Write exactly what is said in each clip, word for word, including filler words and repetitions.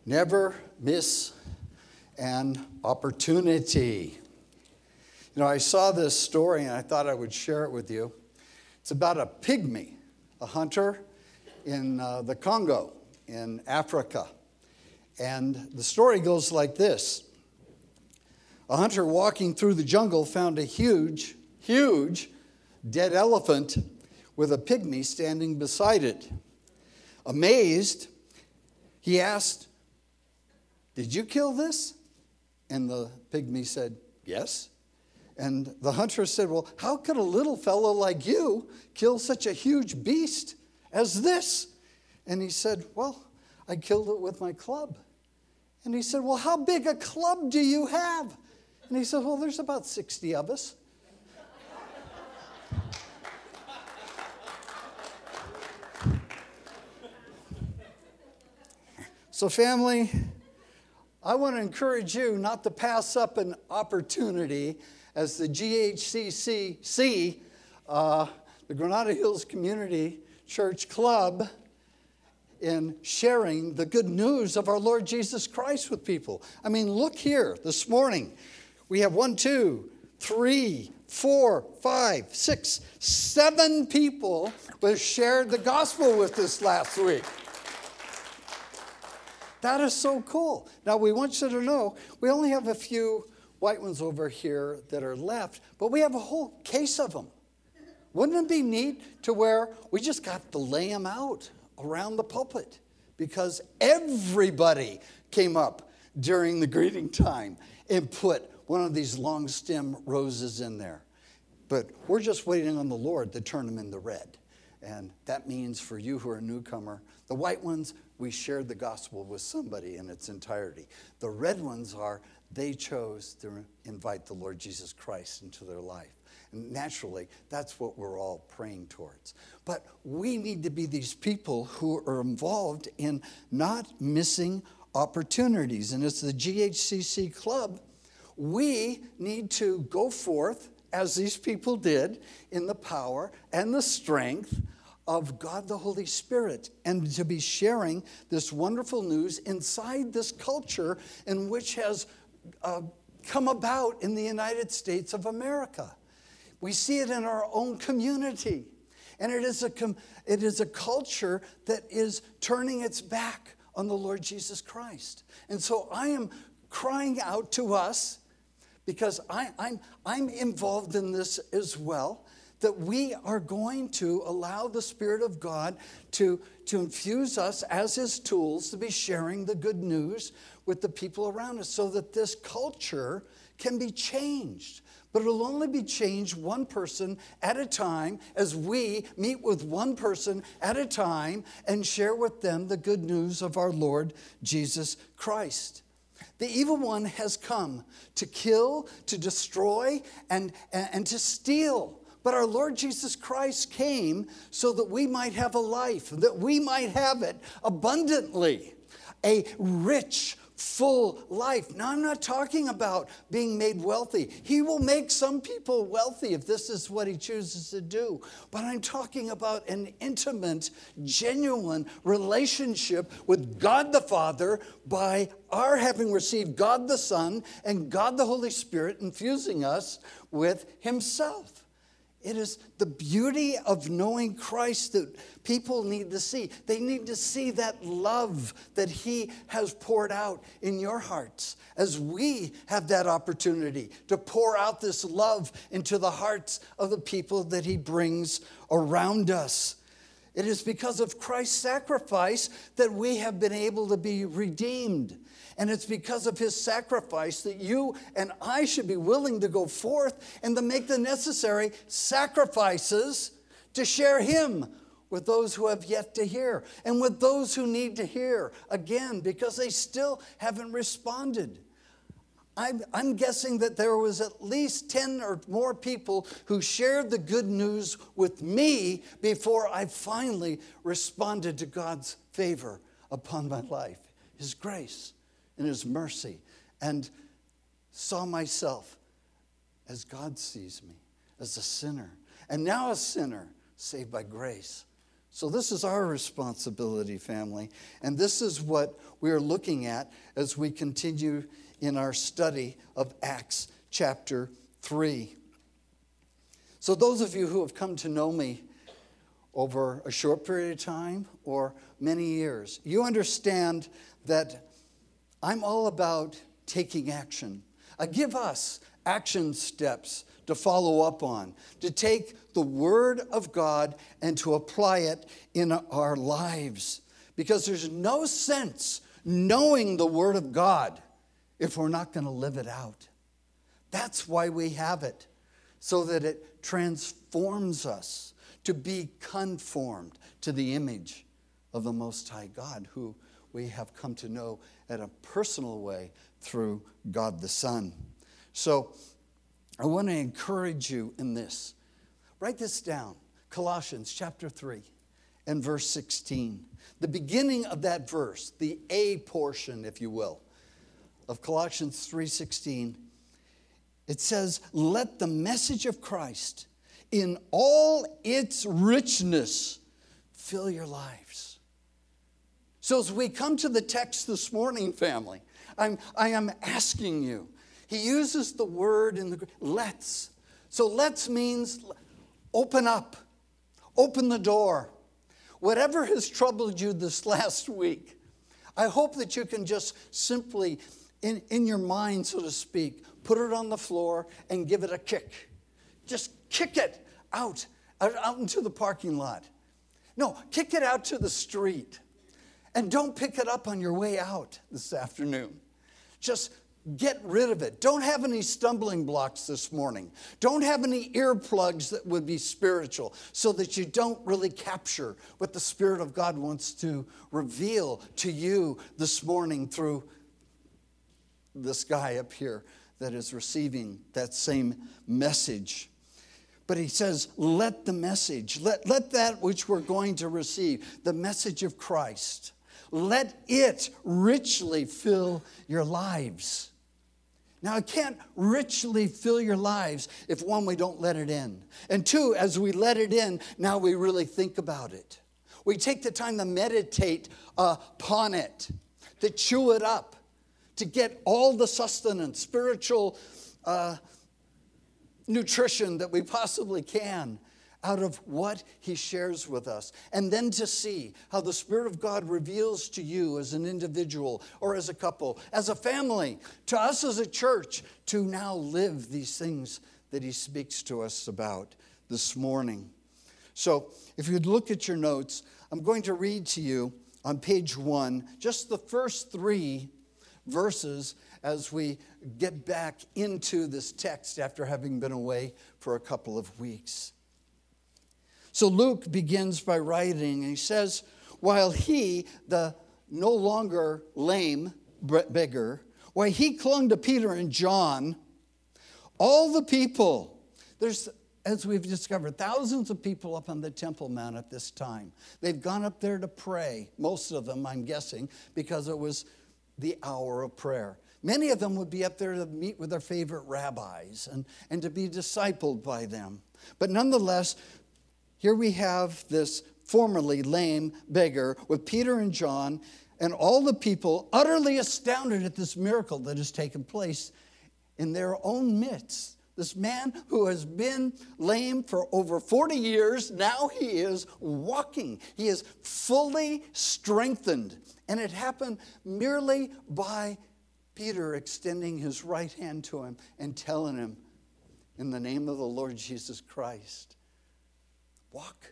Never miss an opportunity. You know, I saw this story and I thought I would share it with you. It's about a pygmy, a hunter in uh, the Congo in Africa. And the story goes like this. A hunter walking through the jungle found a huge, huge dead elephant with a pygmy standing beside it. Amazed, he asked, "Did you kill this?" And the pygmy said, "Yes." And the hunter said, "Well, how could a little fellow like you kill such a huge beast as this?" And he said, "Well, I killed it with my club." And he said, "Well, how big a club do you have?" And he said, "Well, there's about sixty of us." So family, I want to encourage you not to pass up an opportunity as the G H C C, uh, the Granada Hills Community Church Club, in sharing the good news of our Lord Jesus Christ with people. I mean, look here this morning. We have one, two, three, four, five, six, seven people who have shared the gospel with us last week. That is so cool. Now, we want you to know, we only have a few white ones over here that are left, but we have a whole case of them. Wouldn't it be neat to where we just got to lay them out around the pulpit? Because everybody came up during the greeting time and put one of these long stem roses in there. But we're just waiting on the Lord to turn them into red. And that means for you who are a newcomer, the white ones, we shared the gospel with somebody in its entirety. The red ones are, they chose to invite the Lord Jesus Christ into their life. And naturally, that's what we're all praying towards. But we need to be these people who are involved in not missing opportunities. And as the G H C C Club, we need to go forth, as these people did, in the power and the strength of God the Holy Spirit, and to be sharing this wonderful news inside this culture in which has uh, come about in the United States of America. We see it in our own community, and it is a com- it is a culture that is turning its back on the Lord Jesus Christ. And so I am crying out to us, because I, I'm, I'm involved in this as well, that we are going to allow the Spirit of God to, to infuse us as His tools to be sharing the good news with the people around us so that this culture can be changed. But it'll only be changed one person at a time as we meet with one person at a time and share with them the good news of our Lord Jesus Christ. The evil one has come to kill, to destroy, and, and, and to steal. But our Lord Jesus Christ came so that we might have a life, that we might have it abundantly, a rich, full life. Now, I'm not talking about being made wealthy. He will make some people wealthy if this is what He chooses to do. But I'm talking about an intimate, genuine relationship with God the Father by our having received God the Son and God the Holy Spirit infusing us with Himself. It is the beauty of knowing Christ that people need to see. They need to see that love that He has poured out in your hearts as we have that opportunity to pour out this love into the hearts of the people that He brings around us. It is because of Christ's sacrifice that we have been able to be redeemed. And it's because of His sacrifice that you and I should be willing to go forth and to make the necessary sacrifices to share Him with those who have yet to hear and with those who need to hear again because they still haven't responded. I'm, I'm guessing that there was at least ten or more people who shared the good news with me before I finally responded to God's favor upon my life, His grace and His mercy, and saw myself as God sees me, as a sinner, and now a sinner saved by grace. So this is our responsibility, family. And this is what we're looking at as we continue in our study of Acts chapter three. So those of you who have come to know me over a short period of time or many years, you understand that I'm all about taking action. I give us action steps to follow up on, to take the Word of God and to apply it in our lives. Because there's no sense knowing the Word of God if we're not going to live it out. That's why we have it, so that it transforms us to be conformed to the image of the Most High God, who we have come to know in a personal way through God the Son. So I want to encourage you in this. Write this down. Colossians chapter three and verse sixteen. The beginning of that verse, the A portion, if you will, of Colossians three sixteen, it says, let the message of Christ in all its richness fill your lives. So as we come to the text this morning, family, I'm, I am asking you, he uses the word in the let's. So let's means open up, open the door. Whatever has troubled you this last week, I hope that you can just simply, in, in your mind, so to speak, put it on the floor and give it a kick. Just kick it out, out, out into the parking lot. No, kick it out to the street. And don't pick it up on your way out this afternoon. Just get rid of it. Don't have any stumbling blocks this morning. Don't have any earplugs that would be spiritual, so that you don't really capture what the Spirit of God wants to reveal to you this morning through this guy up here that is receiving that same message. But he says, let the message, let, let that which we're going to receive, the message of Christ, let it richly fill your lives. Now, it can't richly fill your lives if, one, we don't let it in. And two, as we let it in, now we really think about it. We take the time to meditate uh, upon it, to chew it up, to get all the sustenance, spiritual uh, nutrition that we possibly can out of what he shares with us. And then to see how the Spirit of God reveals to you as an individual or as a couple, as a family, to us as a church, to now live these things that he speaks to us about this morning. So if you'd look at your notes, I'm going to read to you on page one, just the first three verses as we get back into this text after having been away for a couple of weeks. So Luke begins by writing, and he says, while he, the no longer lame beggar, while he clung to Peter and John, all the people, there's, as we've discovered, thousands of people up on the Temple Mount at this time. They've gone up there to pray, most of them, I'm guessing, because it was the hour of prayer. Many of them would be up there to meet with their favorite rabbis and, and to be discipled by them. But nonetheless, here we have this formerly lame beggar with Peter and John and all the people utterly astounded at this miracle that has taken place in their own midst. This man who has been lame for over forty years, now he is walking. He is fully strengthened. And it happened merely by Peter extending his right hand to him and telling him, in the name of the Lord Jesus Christ, walk.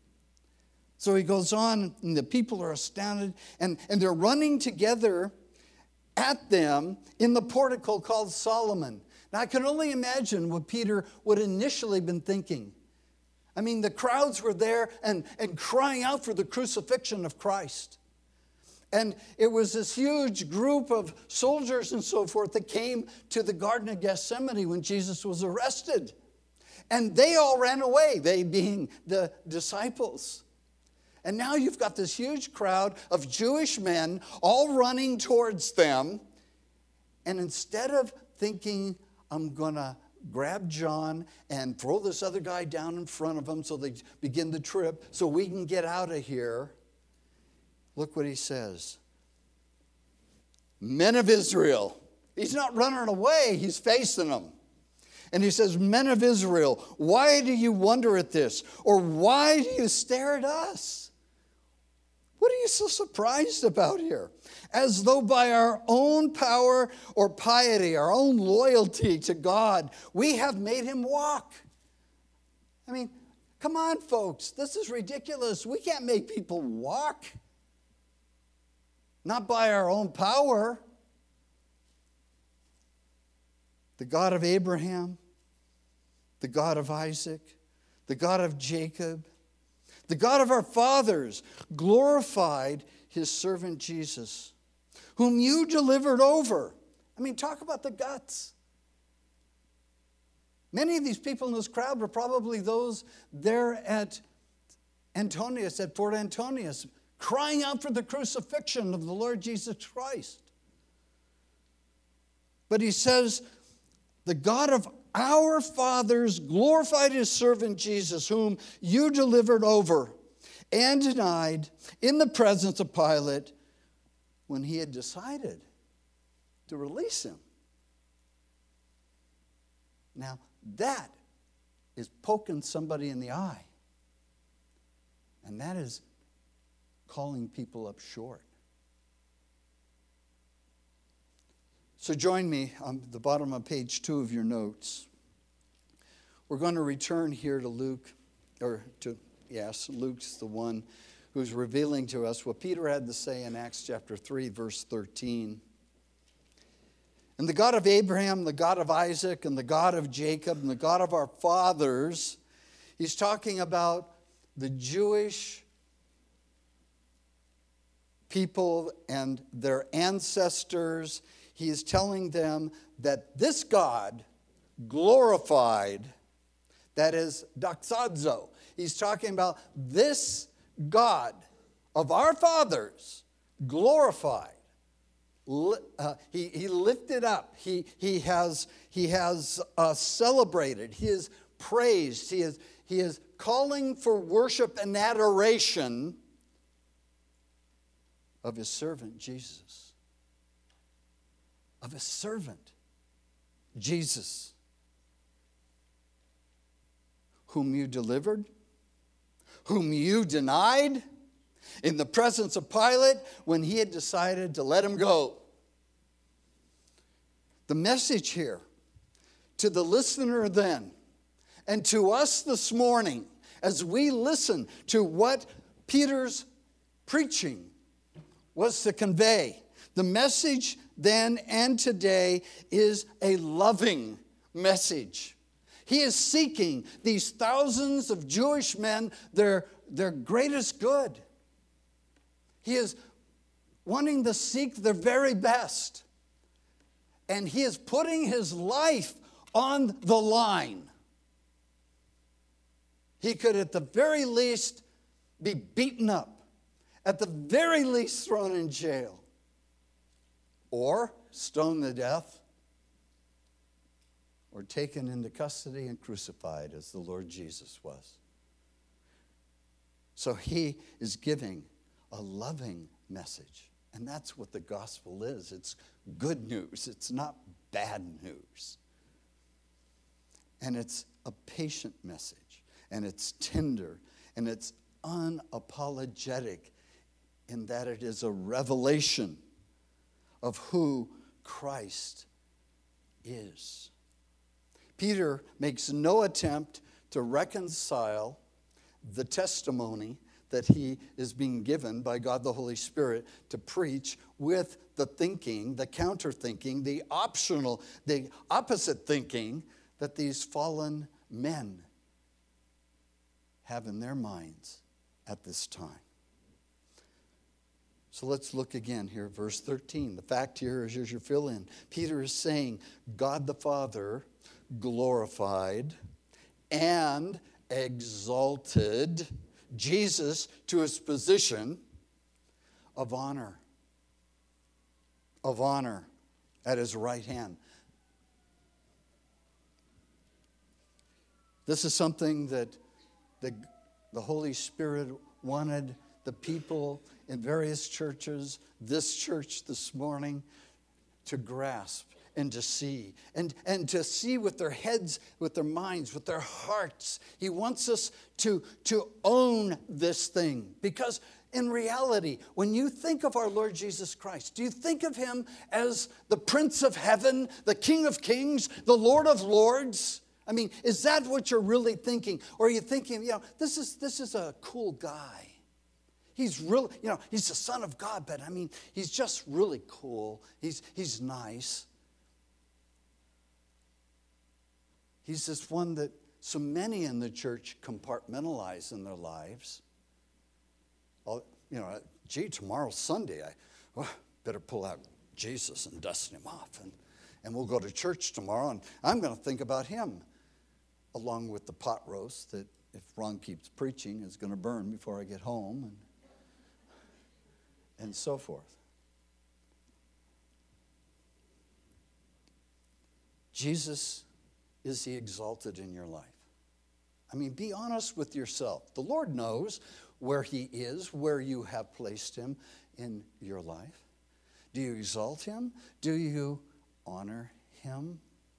So he goes on, and the people are astounded, and, and they're running together at them in the portico called Solomon. Now, I can only imagine what Peter would initially been thinking. I mean, the crowds were there and, and crying out for the crucifixion of Christ. And it was this huge group of soldiers and so forth that came to the Garden of Gethsemane when Jesus was arrested. And they all ran away, they being the disciples. And now you've got this huge crowd of Jewish men all running towards them. And instead of thinking, I'm going to grab John and throw this other guy down in front of him so they begin the trip so we can get out of here. Look what he says. Men of Israel. He's not running away. He's facing them. And he says, men of Israel, why do you wonder at this? Or why do you stare at us? What are you so surprised about here? As though by our own power or piety, our own loyalty to God, we have made him walk. I mean, come on, folks. This is ridiculous. We can't make people walk. Not by our own power. The God of Abraham, the God of Isaac, the God of Jacob, the God of our fathers glorified his servant Jesus, whom you delivered over. I mean, talk about the guts. Many of these people in this crowd were probably those there at Antonius, at Fort Antonius, crying out for the crucifixion of the Lord Jesus Christ. But he says, the God of our fathers glorified his servant Jesus, whom you delivered over and denied in the presence of Pilate when he had decided to release him. Now, that is poking somebody in the eye. And that is calling people up short. So join me on the bottom of page two of your notes. We're going to return here to Luke, or to, yes, Luke's the one who's revealing to us what Peter had to say in Acts chapter three, verse thirteen. And the God of Abraham, the God of Isaac, and the God of Jacob, and the God of our fathers, he's talking about the Jewish people and their ancestors. He is telling them that this God glorified, that is doxazo. He's talking about this God of our fathers glorified. Uh, he, he lifted up. He, he has, he has uh, celebrated. He is praised. He is, he is calling for worship and adoration of his servant Jesus. Of his servant, Jesus, whom you delivered, whom you denied in the presence of Pilate when he had decided to let him go. The message here to the listener then and to us this morning as we listen to what Peter's preaching was to convey, the message then and today is a loving message. He is seeking these thousands of Jewish men their, their greatest good. He is wanting to seek their very best. And he is putting his life on the line. He could at the very least be beaten up, at the very least thrown in jail, or stoned to death, or taken into custody and crucified as the Lord Jesus was. So he is giving a loving message. And that's what the gospel is. It's good news. It's not bad news. And it's a patient message. And it's tender. And it's unapologetic in that it is a revelation of who Christ is. Peter makes no attempt to reconcile the testimony that he is being given by God the Holy Spirit to preach with the thinking, the counter thinking, the optional, the opposite thinking that these fallen men have in their minds at this time. So let's look again here, verse thirteen. The fact here is, as you fill in, Peter is saying, God the Father glorified and exalted Jesus to his position of honor, of honor at his right hand. This is something that the, the Holy Spirit wanted the people in various churches, this church this morning, to grasp and to see. And, and to see with their heads, with their minds, with their hearts. He wants us to, to own this thing. Because in reality, when you think of our Lord Jesus Christ, do you think of him as the Prince of Heaven, the King of Kings, the Lord of Lords? I mean, is that what you're really thinking? Or are you thinking, you know, this is, this is a cool guy. He's really, you know, he's the Son of God, but I mean, he's just really cool. He's, he's nice. He's this one that so many in the church compartmentalize in their lives. I'll, you know, gee, tomorrow's Sunday. I well, better pull out Jesus and dust him off. And, and we'll go to church tomorrow, and I'm going to think about him, along with the pot roast that, if Ron keeps preaching, is going to burn before I get home, and, and so forth. Jesus is he exalted in your life? I mean, be honest with yourself. The Lord knows where he is, where you have placed him in your life. Do you exalt him? Do you honor him?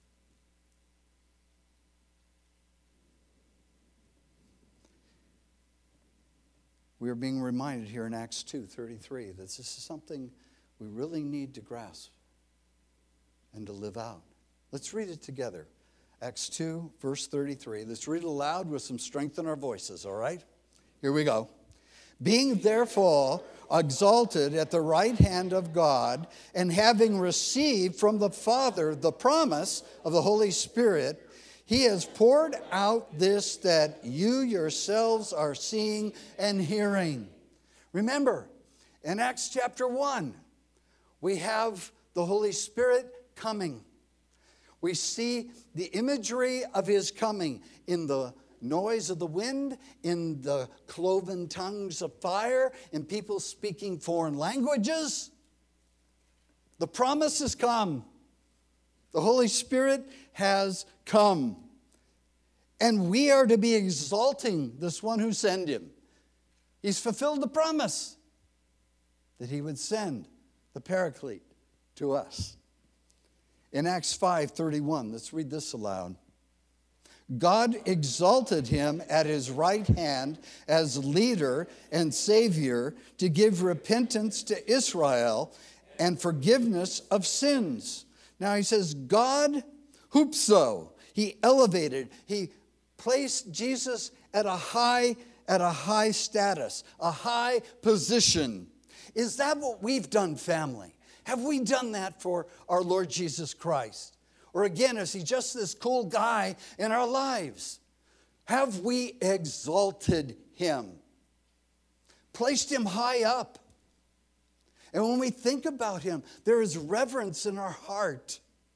We are being reminded here in Acts two thirty-three that this is something we really need to grasp and to live out. Let's read it together. Acts two, verse thirty-three. Let's read it aloud with some strength in our voices, all right? Here we go. Being therefore exalted at the right hand of God, and having received from the Father the promise of the Holy Spirit, he has poured out this that you yourselves are seeing and hearing. Remember, in Acts chapter one, we have the Holy Spirit coming. We see the imagery of his coming in the noise of the wind, in the cloven tongues of fire, in people speaking foreign languages. The promise has come. The Holy Spirit has come. And we are to be exalting this one who sent him. He's fulfilled the promise that he would send the Paraclete to us. In Acts five thirty-one, let's read this aloud. God exalted him at his right hand as leader and savior to give repentance to Israel and forgiveness of sins. Now he says, God hupso. He elevated, he placed Jesus at a high, at a high status, a high position. Is that what we've done, family? Have we done that for our Lord Jesus Christ? Or again, is he just this cool guy in our lives? Have we exalted him? Placed him high up? And when we think about him, there is reverence in our heart.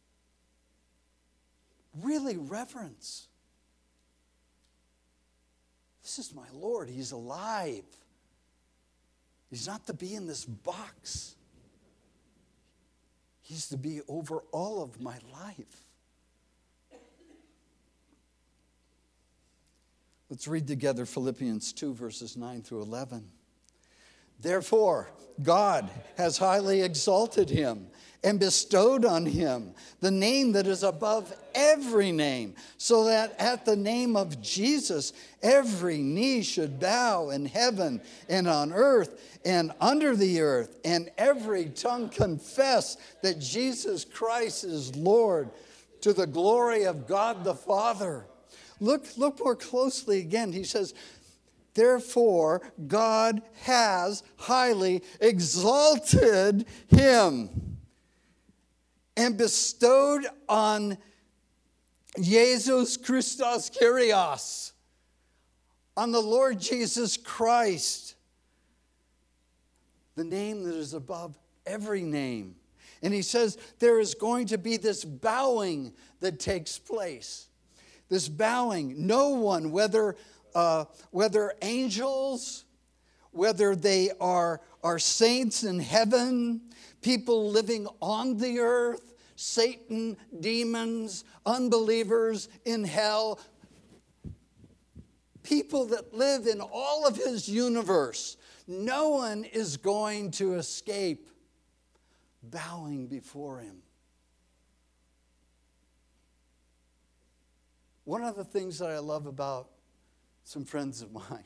Really reverence. This is my Lord. He's alive. He's not to be in this box. He's to be over all of my life. Let's read together Philippians two, verses nine through eleven. Therefore, God has highly exalted him and bestowed on him the name that is above every name, so that at the name of Jesus, every knee should bow in heaven and on earth and under the earth, and every tongue confess that Jesus Christ is Lord, to the glory of God the Father. Look, look more closely again. He says, therefore, God has highly exalted him and bestowed on Jesus Christos Kyrios, on the Lord Jesus Christ, the name that is above every name. And he says there is going to be this bowing that takes place. This bowing. No one, whether uh, whether angels, whether they are, are saints in heaven, people living on the earth, Satan, demons, unbelievers in hell, people that live in all of his universe. No one is going to escape bowing before him. One of the things that I love about some friends of mine,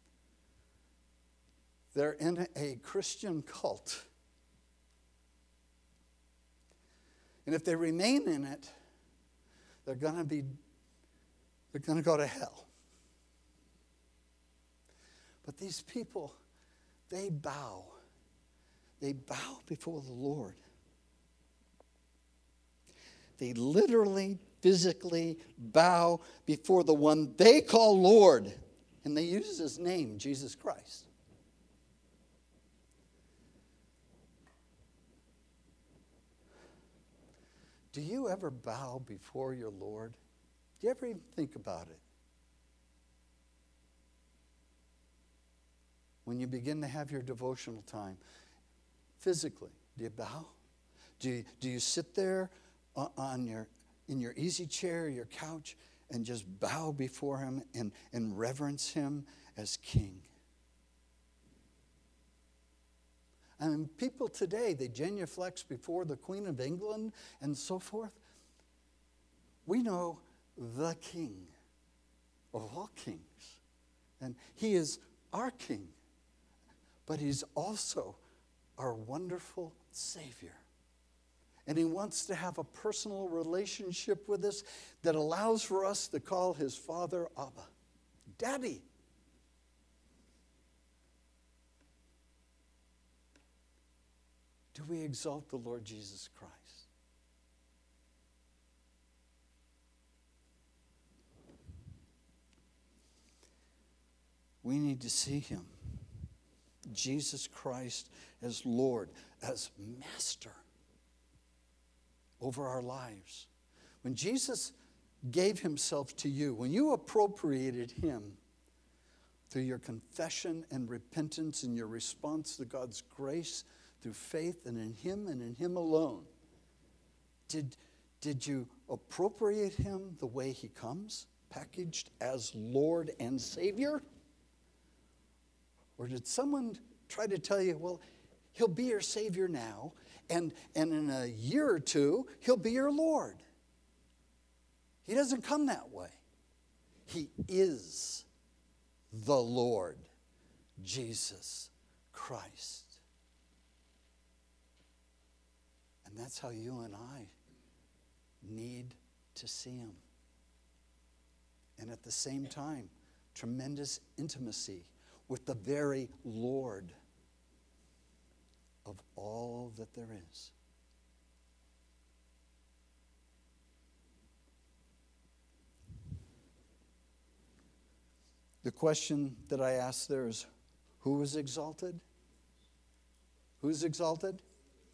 they're in a Christian cult. And if they remain in it, they're going to be, they're going to go to hell. But these people, they bow. They bow before the Lord. They literally, physically bow before the one they call Lord. And they use his name, Jesus Christ. Do you ever bow before your Lord? Do you ever even think about it? When you begin to have your devotional time, physically, do you bow? Do you, do you sit there on your, in your easy chair, your couch, and just bow before him and, and reverence him as King? I mean, people today, they genuflex before the Queen of England and so forth. We know the King of all kings. And he is our King. But he's also our wonderful Savior. And he wants to have a personal relationship with us that allows for us to call his Father Abba, Daddy. Do we exalt the Lord Jesus Christ? We need to see him, Jesus Christ, as Lord, as Master over our lives. When Jesus gave himself to you, when you appropriated him through your confession and repentance and your response to God's grace, through faith and in him and in him alone, did, did you appropriate him the way he comes, packaged as Lord and Savior? Or did someone try to tell you, well, he'll be your Savior now, and, and in a year or two, he'll be your Lord? He doesn't come that way. He is the Lord, Jesus Christ. And that's how you and I need to see him. And at the same time, tremendous intimacy with the very Lord of all that there is. The question that I asked there is, who is exalted? Who's exalted?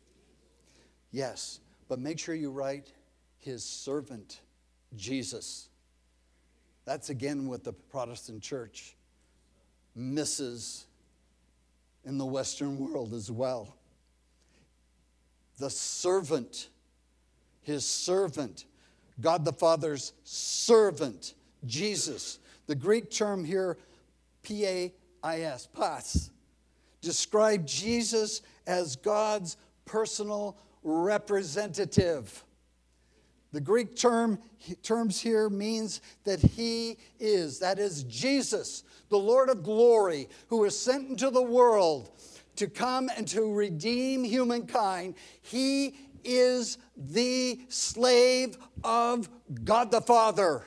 Yes, but make sure you write his servant, Jesus. That's again what the Protestant church misses in the Western world as well. The servant, his servant, God the Father's servant, Jesus. The Greek term here, P A I S, pas, describe Jesus as God's personal representative. The Greek term terms here means that he is, that is Jesus, the Lord of glory, who is sent into the world to come and to redeem humankind. He is the slave of God the Father.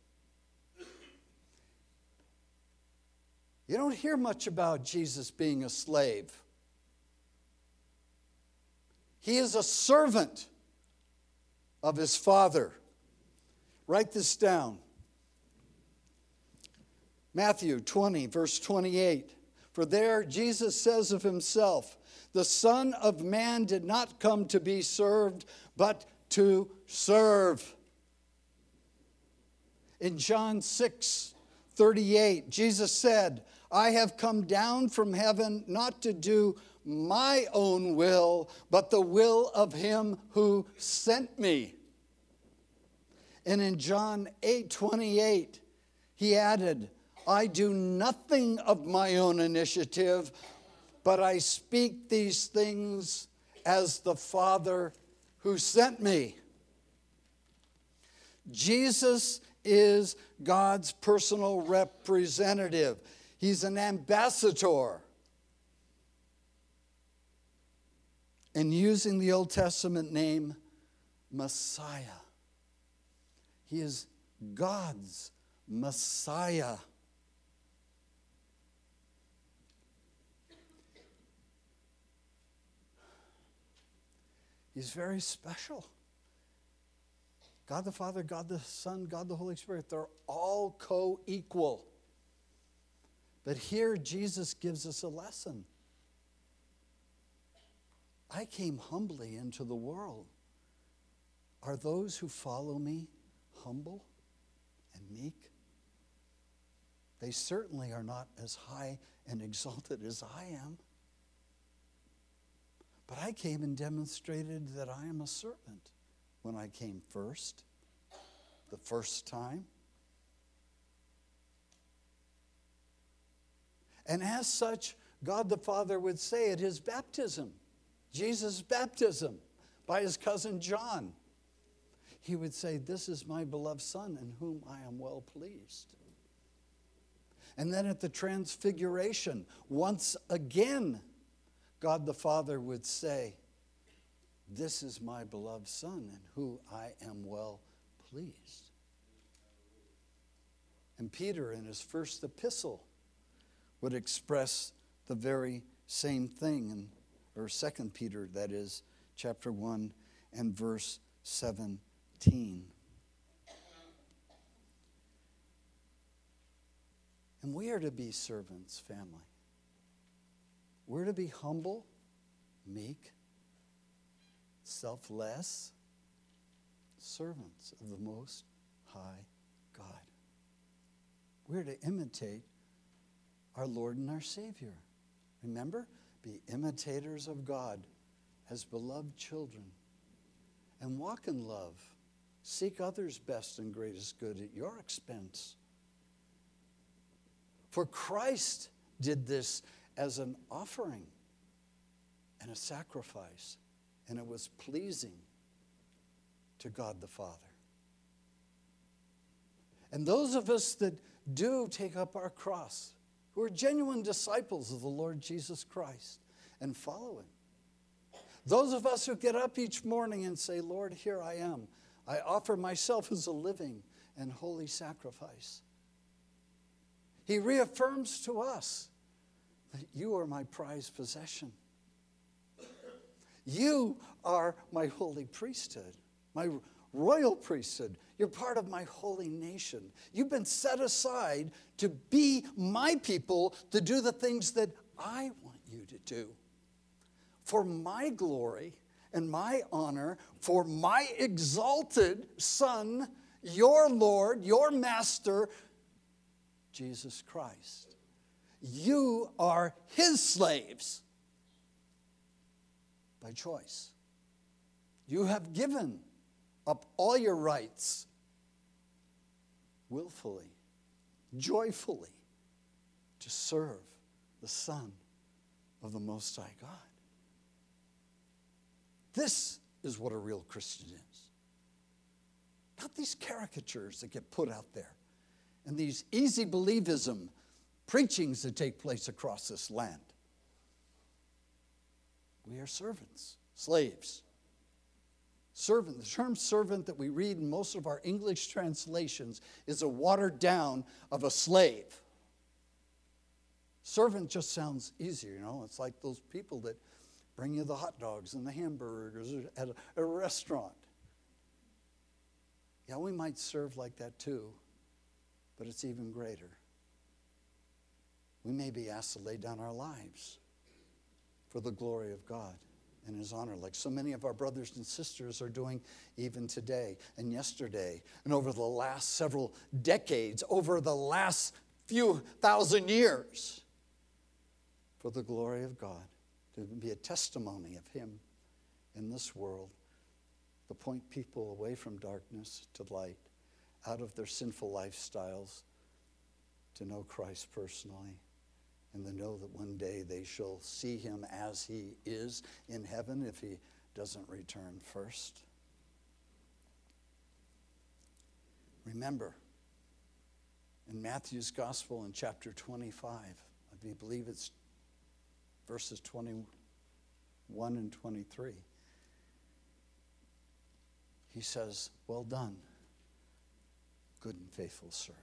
You don't hear much about Jesus being a slave. He is a servant of his Father. Write this down. Matthew twenty, verse twenty-eight. For there Jesus says of himself, the Son of Man did not come to be served, but to serve. In John six, thirty-eight, Jesus said, I have come down from heaven not to do my own will, but the will of him who sent me. And in John eight twenty-eight, he added, I do nothing of my own initiative, but I speak these things as the Father who sent me. Jesus is God's personal representative. He's an ambassador. And using the Old Testament name Messiah. He is God's Messiah. He's very special. God the Father, God the Son, God the Holy Spirit, they're all co-equal. But here Jesus gives us a lesson. I came humbly into the world. Are those who follow me humble and meek? They certainly are not as high and exalted as I am. But I came and demonstrated that I am a servant when I came first, the first time. And as such, God the Father would say at his baptism, Jesus' baptism by his cousin John, he would say, "This is my beloved Son in whom I am well pleased." And then at the transfiguration, once again, God the Father would say, "This is my beloved Son in whom I am well pleased." And Peter in his first epistle would express the very same thing, in, or Second Peter, that is, chapter one and verse seventeen. And we are to be servants, family. We're to be humble, meek, selfless servants of the Most High God. We're to imitate our Lord and our Savior. Remember, be imitators of God as beloved children, and walk in love. Seek others' best and greatest good at your expense. For Christ did this as an offering and a sacrifice, and it was pleasing to God the Father. And those of us that do take up our cross, who are genuine disciples of the Lord Jesus Christ and follow him, those of us who get up each morning and say, "Lord, here I am. I offer myself as a living and holy sacrifice." He reaffirms to us that you are my prized possession. You are my holy priesthood, my royal priesthood. You're part of my holy nation. You've been set aside to be my people, to do the things that I want you to do. For my glory and my honor, for my exalted Son, your Lord, your Master, Jesus Christ. You are his slaves by choice. You have given up all your rights willfully, joyfully, to serve the Son of the Most High God. This is what a real Christian is. Not these caricatures that get put out there and these easy believism preachings that take place across this land. We are servants, slaves. Servant, the term servant that we read in most of our English translations is a watered down of a slave. Servant just sounds easier, you know. It's like those people that bring you the hot dogs and the hamburgers at a, a restaurant. Yeah, we might serve like that too, but it's even greater. We may be asked to lay down our lives for the glory of God and his honor, like so many of our brothers and sisters are doing even today and yesterday and over the last several decades, over the last few thousand years, for the glory of God, to be a testimony of him in this world, to point people away from darkness to light, out of their sinful lifestyles, to know Christ personally and to know that one day they shall see him as he is in heaven if he doesn't return first. Remember, in Matthew's Gospel in chapter twenty-five, I believe it's verses twenty-one and twenty-three, he says, well done, good and faithful servant.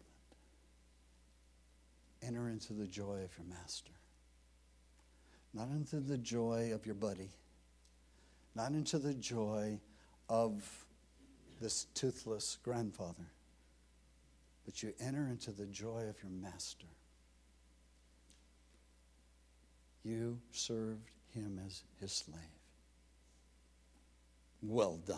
Enter into the joy of your master. Not into the joy of your buddy. Not into the joy of this toothless grandfather. But you enter into the joy of your master. You served him as his slave. Well done.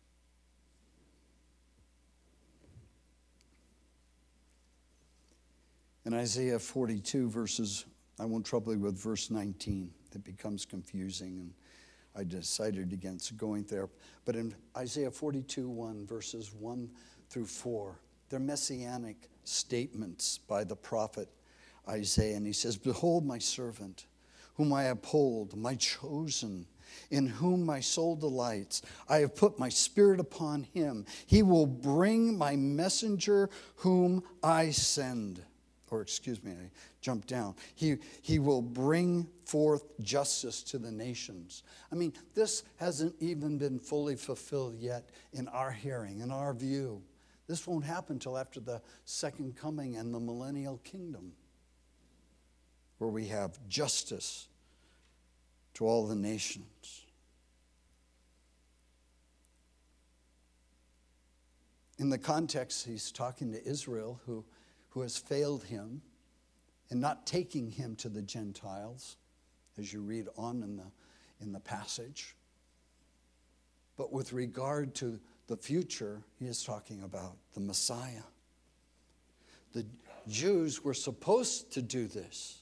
In Isaiah forty-two, verses, I won't trouble you with verse nineteen. It becomes confusing, and I decided against going there. But in Isaiah forty-two, one, verses one through four, they're messianic statements by the prophet Isaiah. And he says, behold my servant, whom I uphold, my chosen, in whom my soul delights. I have put my spirit upon him. He will bring my messenger whom I send. Or excuse me, I jumped down. He, he will bring forth justice to the nations. I mean, this hasn't even been fully fulfilled yet in our hearing, in our view. This won't happen until after the second coming and the millennial kingdom, where we have justice to all the nations. In the context, he's talking to Israel, who who has failed him in not taking him to the Gentiles, as you read on in the, in the passage. But with regard to the future, he is talking about the Messiah. The Jews were supposed to do this,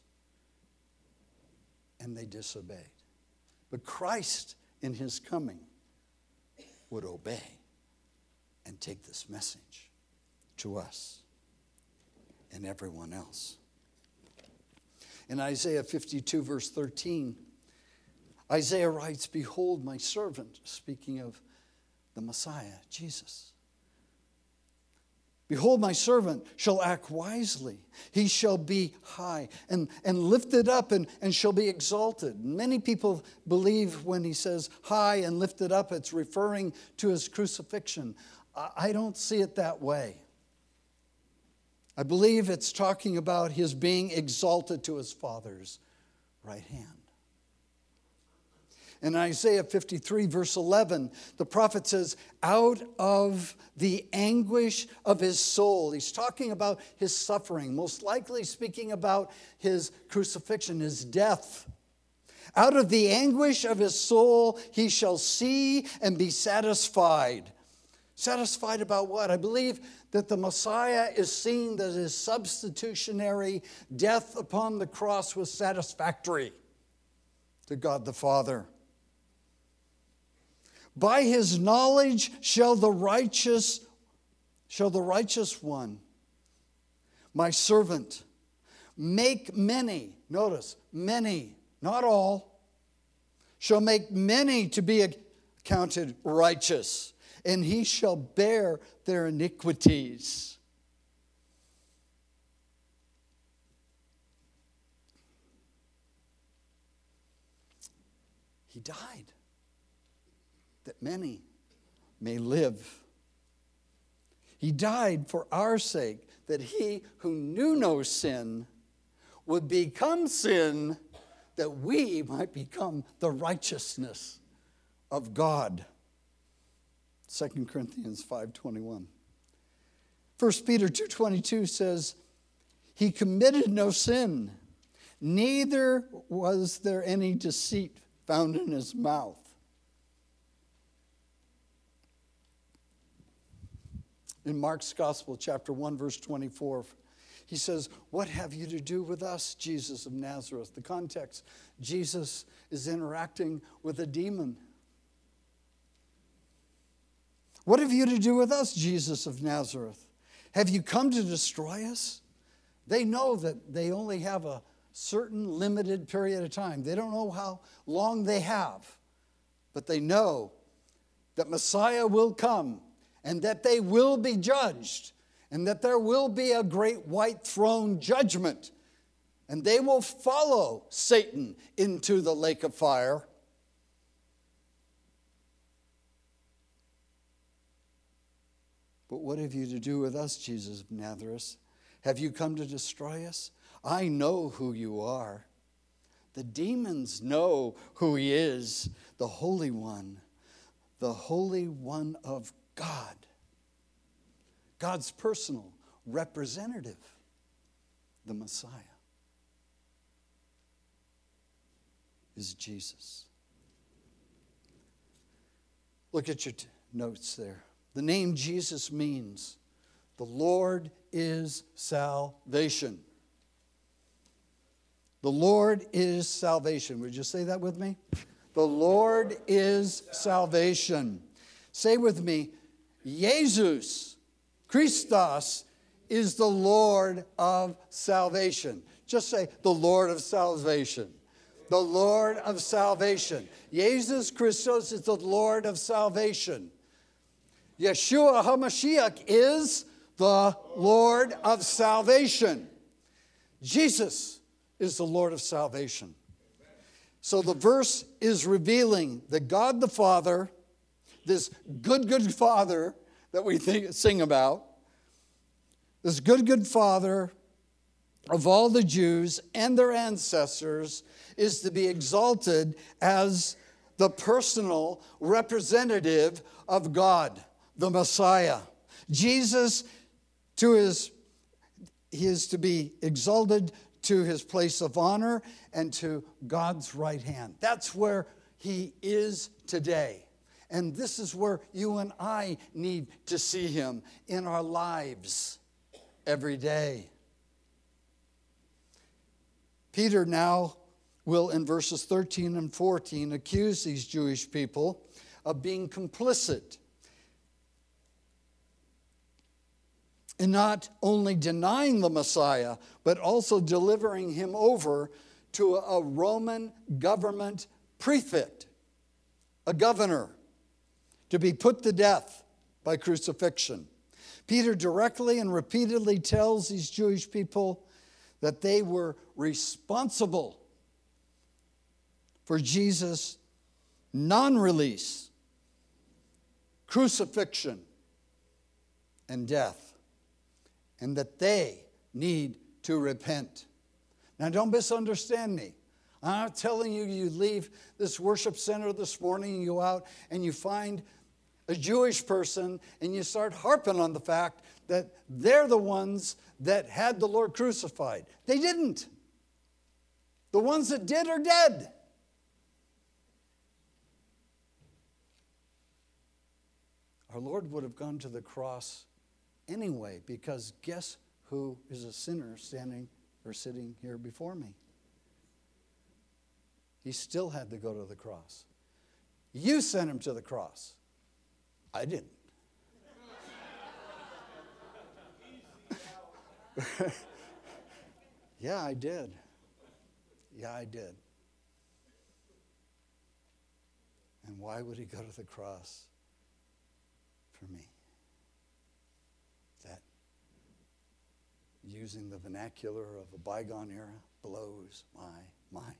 and they disobeyed. But Christ, in his coming, would obey and take this message to us and everyone else. In Isaiah fifty-two, verse thirteen, Isaiah writes, behold my servant, speaking of the Messiah, Jesus. Behold, my servant shall act wisely. He shall be high and, and lifted up and, and shall be exalted. Many people believe when he says high and lifted up, it's referring to his crucifixion. I don't see it that way. I believe it's talking about his being exalted to his Father's right hand. In Isaiah fifty-three, verse eleven, the prophet says, out of the anguish of his soul. He's talking about his suffering, most likely speaking about his crucifixion, his death. Out of the anguish of his soul, he shall see and be satisfied. Satisfied about what? I believe that the Messiah is seeing that his substitutionary death upon the cross was satisfactory to God the Father. By his knowledge shall the righteous, shall the righteous one, my servant, make many, notice, many, not all, shall make many to be accounted righteous, and he shall bear their iniquities. He died that many may live. He died for our sake, that he who knew no sin would become sin, that we might become the righteousness of God. Second Corinthians five twenty-one. First Peter two twenty-two says, he committed no sin, neither was there any deceit found in his mouth. In Mark's Gospel, chapter one, verse twenty-four, he says, what have you to do with us, Jesus of Nazareth? The context, Jesus is interacting with a demon. What have you to do with us, Jesus of Nazareth? Have you come to destroy us? They know that they only have a certain limited period of time. They don't know how long they have, but they know that Messiah will come and that they will be judged and that there will be a great white throne judgment, and they will follow Satan into the lake of fire. But what have you to do with us, Jesus of Nazareth? Have you come to destroy us? I know who you are. The demons know who he is, the Holy One, the Holy One of God. God's personal representative, the Messiah, is Jesus. Look at your t- notes there. The name Jesus means the Lord is salvation. The Lord is salvation. Would you say that with me? The Lord is salvation. Say with me, Jesus Christos is the Lord of salvation. Just say, the Lord of salvation. The Lord of salvation. Jesus Christos is the Lord of salvation. Yeshua HaMashiach is the Lord of salvation. Jesus is the Lord of salvation. So the verse is revealing that God the Father, this good, good Father that we think, sing about, this good, good Father of all the Jews and their ancestors, is to be exalted as the personal representative of God, the Messiah. Jesus, to his, he is to be exalted to his place of honor and to God's right hand. That's where he is today. And this is where you and I need to see him in our lives every day. Peter now will, in verses thirteen and fourteen, accuse these Jewish people of being complicit in not only denying the Messiah, but also delivering him over to a Roman government prefect, a governor, to be put to death by crucifixion. Peter directly and repeatedly tells these Jewish people that they were responsible for Jesus' non-release, crucifixion, and death, and that they need to repent. Now, don't misunderstand me. I'm not telling you you leave this worship center this morning and you go out and you find a Jewish person and you start harping on the fact that they're the ones that had the Lord crucified. They didn't. The ones that did are dead. Our Lord would have gone to the cross anyway, because guess who is a sinner standing or sitting here before me? He still had to go to the cross. You sent him to the cross. I didn't. Yeah, I did. Yeah, I did. And why would he go to the cross for me? That, using the vernacular of a bygone era, blows my mind.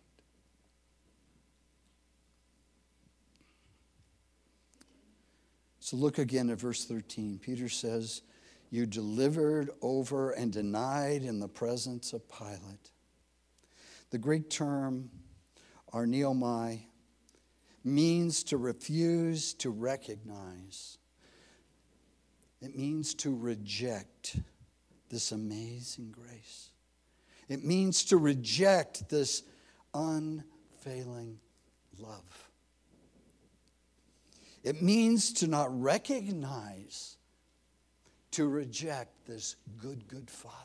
So look again at verse thirteen. Peter says, you delivered over and denied in the presence of Pilate. The Greek term, arneomai, means to refuse to recognize. It means to reject this amazing grace. It means to reject this unfailing love. It means to not recognize, to reject this good, good Father.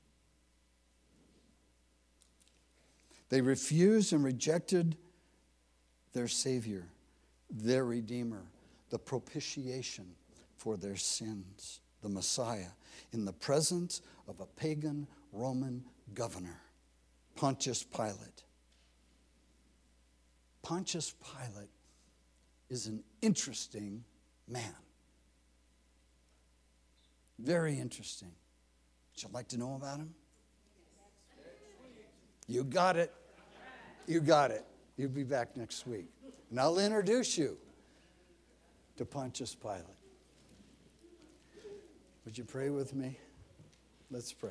They refused and rejected their Savior, their Redeemer, the propitiation for their sins, the Messiah, in the presence of a pagan Roman governor, Pontius Pilate. Pontius Pilate is an interesting man. Very interesting. Would you like to know about him? You got it. You got it. You'll be back next week. And I'll introduce you to Pontius Pilate. Would you pray with me? Let's pray.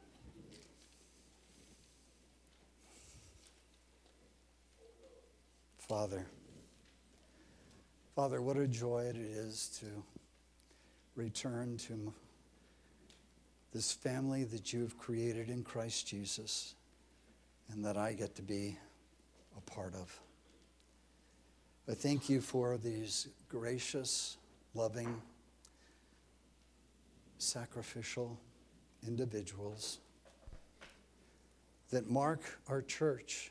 Father, Father, what a joy it is to return to this family that you have created in Christ Jesus and that I get to be a part of. I thank you for these gracious, loving, sacrificial individuals that mark our church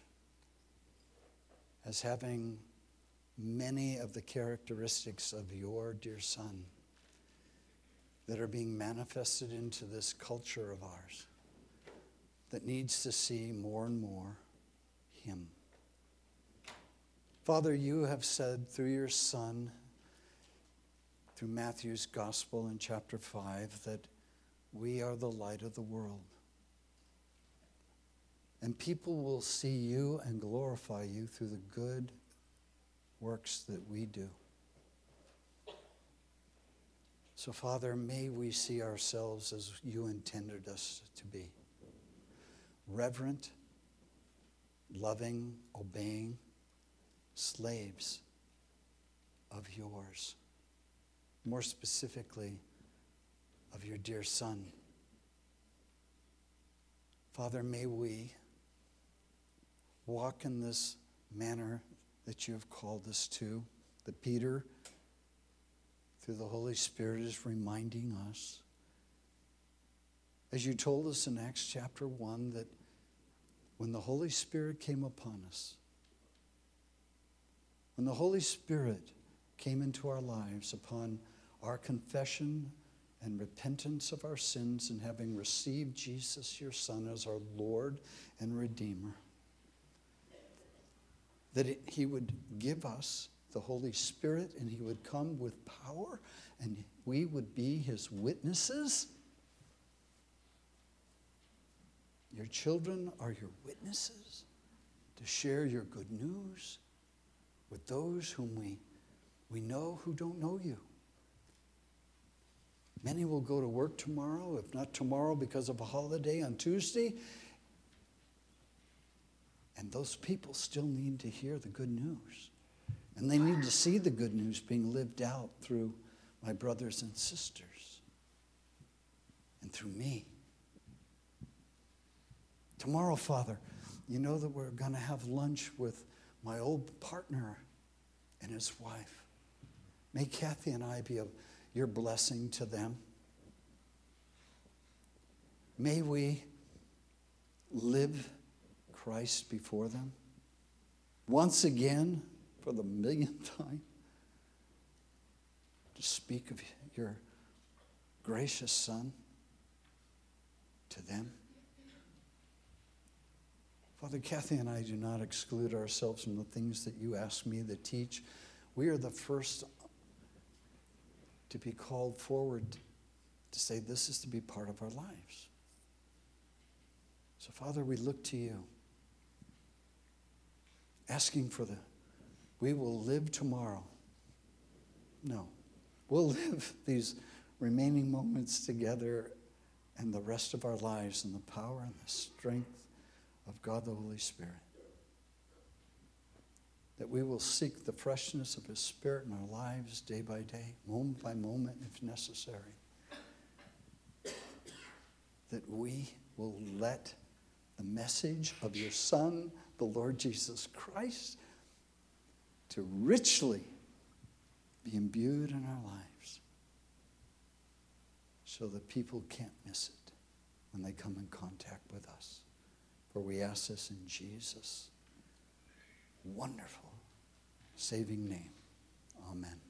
as having many of the characteristics of your dear Son that are being manifested into this culture of ours that needs to see more and more him. Father, you have said through your Son, through Matthew's gospel in chapter five, that we are the light of the world. And people will see you and glorify you through the good works that we do. So, Father, may we see ourselves as you intended us to be. Reverent, loving, obeying, slaves of yours. More specifically, of your dear Son. Father, may we walk in this manner that you have called us to, that Peter, through the Holy Spirit, is reminding us. As you told us in Acts chapter one, that when the Holy Spirit came upon us, when the Holy Spirit came into our lives upon our confession and repentance of our sins and having received Jesus, your Son, as our Lord and Redeemer, that it, he would give us the Holy Spirit and he would come with power and we would be his witnesses. Your children are your witnesses to share your good news with those whom we, we know who don't know you. Many will go to work tomorrow, if not tomorrow because of a holiday on Tuesday. And those people still need to hear the good news. And they need to see the good news being lived out through my brothers and sisters and through me. Tomorrow, Father, you know that we're going to have lunch with my old partner and his wife. May Kathy and I be a, your blessing to them. May we live Christ before them. Once again, for the millionth time, to speak of your gracious Son to them. Father, Kathy and I do not exclude ourselves from the things that you ask me to teach. We are the first to be called forward to say this is to be part of our lives. So, Father, we look to you, asking for the, we will live tomorrow. No, we'll live these remaining moments together and the rest of our lives in the power and the strength of God the Holy Spirit. That we will seek the freshness of his Spirit in our lives day by day, moment by moment if necessary. That we will let the message of your Son, the Lord Jesus Christ, to richly be imbued in our lives so that people can't miss it when they come in contact with us. For we ask this in Jesus' wonderful, saving name. Amen.